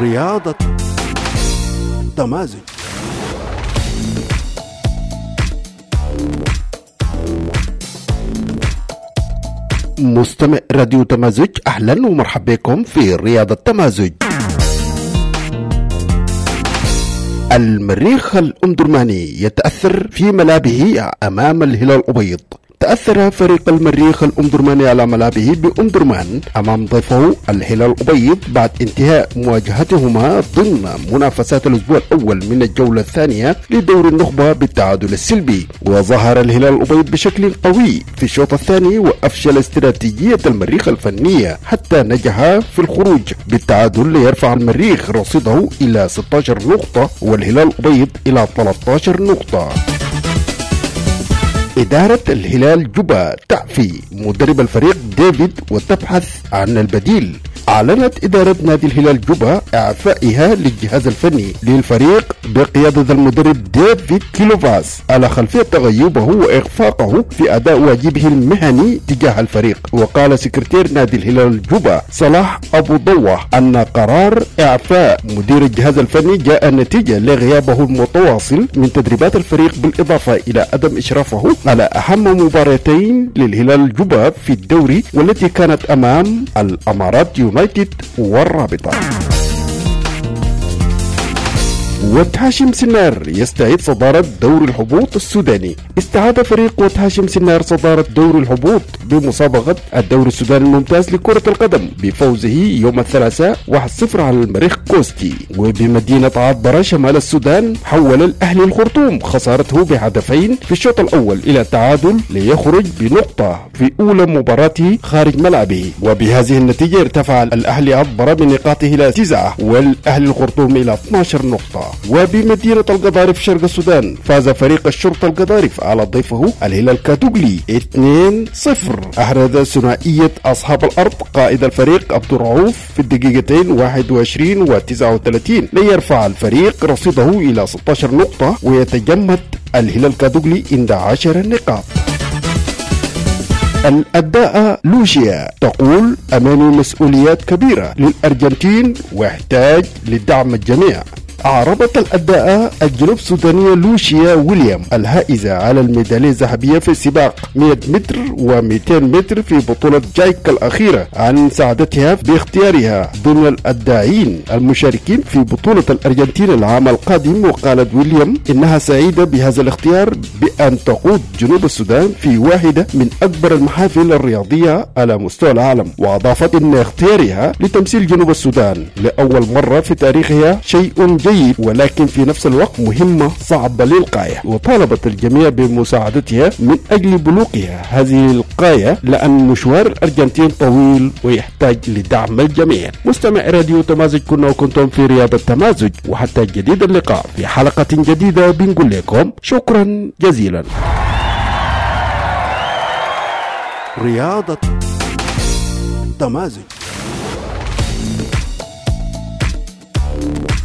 رياضة تمازج. مستمع راديو تمازج، أهلا ومرحبا بكم في رياضة تمازج. المريخ الأمدرماني يتأثر في ملعبه أمام الهلال الأبيض. تأثر فريق المريخ الأمدرماني على ملعبه بأمدرمان أمام ضيفه الهلال الأبيض بعد انتهاء مواجهتهما ضمن منافسات الأسبوع الأول من الجولة الثانية لدور النخبة بالتعادل السلبي. وظهر الهلال الأبيض بشكل قوي في الشوط الثاني، وأفشل استراتيجية المريخ الفنية حتى نجح في الخروج بالتعادل ليرفع المريخ رصيده إلى 16 نقطة والهلال الأبيض إلى 13 نقطة. إدارة الهلال جوبا تعفي مدرب الفريق ديفيد وتبحث عن البديل. أعلنت إدارة نادي الهلال جوبا إعفائها للجهاز الفني للفريق بقيادة المدرب ديفيد كيلوفاس على خلفية تغيبه وإخفاقه في أداء واجبه المهني تجاه الفريق. وقال سكرتير نادي الهلال جوبا صلاح أبو ضوة أن قرار إعفاء مدير الجهاز الفني جاء نتيجة لغيابه المتواصل من تدريبات الفريق، بالإضافة إلى عدم إشرافه على أهم مباراتين للهلال جوبا في الدوري، والتي كانت أمام الأمارات يونايتد والرابطة. وتهاشم سنار يستعيد صدارة دوري الهبوط السوداني. استعاد فريق وتهاشم سنار صدارة دوري الهبوط بمسابقة الدوري السوداني الممتاز لكرة القدم بفوزه يوم الثلاثاء 1-0 على المريخ كوستي. وبمدينة عطبرة شمال السودان حول الأهلي الخرطوم خسارته بهدفين في الشوط الأول إلى تعادل ليخرج بنقطة في أولى مباراته خارج ملعبه. وبهذه النتيجة ارتفع الأهلي عطبرة بنقاطه إلى 9 والأهلي الخرطوم إلى 12 نقطة. وبمدينة القضارف شرق السودان فاز فريق الشرطة القضارف على ضيفه الهلال كادوغلي 2-0. أحرز ثنائية أصحاب الأرض قائد الفريق عبد الرؤوف في الدقيقتين 21 و39 ليرفع الفريق رصيده إلى 16 نقطة، ويتجمد الهلال كادوغلي عند 10 نقاط. الأداء لوشيا تقول أمامي مسؤوليات كبيرة للأرجنتين واحتاج لدعم الجميع. أعربت الأداء الجنوب سودانية لوشيا ويليام الهائزة على الميدالية الذهبية في سباق 100 متر و200 متر في بطولة جايكا الأخيرة عن سعادتها باختيارها ضمن الأداعين المشاركين في بطولة الأرجنتين العام القادم. وقالت ويليام إنها سعيدة بهذا الاختيار بأن تقود جنوب السودان في واحدة من أكبر المحافل الرياضية على مستوى العالم. وأضافت إن اختيارها لتمثيل جنوب السودان لأول مرة في تاريخها شيء جيد، ولكن في نفس الوقت مهمة صعبة للغاية. وطالبت الجميع بمساعدتها من أجل بلوغها هذه الغاية، لأن مشوار الأرجنتين طويل ويحتاج لدعم الجميع. مستمع راديو تمازج، كنا وكنتم في رياضة تمازج، وحتى جديد اللقاء في حلقة جديدة بنقول لكم شكرا جزيلا. رياضة تمازج.